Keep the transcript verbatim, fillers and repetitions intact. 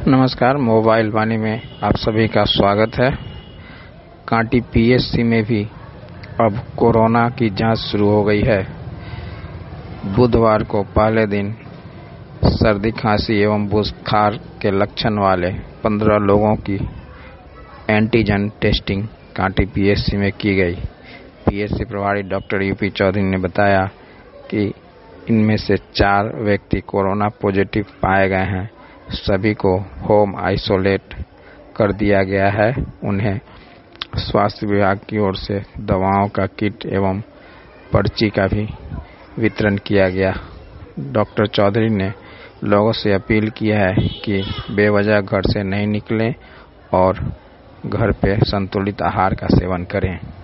नमस्कार, मोबाइल वाणी में आप सभी का स्वागत है। कांटी पीएचसी में भी अब कोरोना की जांच शुरू हो गई है। बुधवार को पहले दिन सर्दी, खांसी एवं बुखार के लक्षण वाले पंद्रह लोगों की एंटीजन टेस्टिंग कांटी पीएचसी में की गई। पीएचसी प्रभारी डॉक्टर यूपी चौधरी ने बताया कि इनमें से चार व्यक्ति कोरोना पॉजिटिव पाए गए हैं। सभी को होम आइसोलेट कर दिया गया है। उन्हें स्वास्थ्य विभाग की ओर से दवाओं का किट एवं पर्ची का भी वितरण किया गया। डॉक्टर चौधरी ने लोगों से अपील की है कि बेवजह घर से नहीं निकलें और घर पे संतुलित आहार का सेवन करें।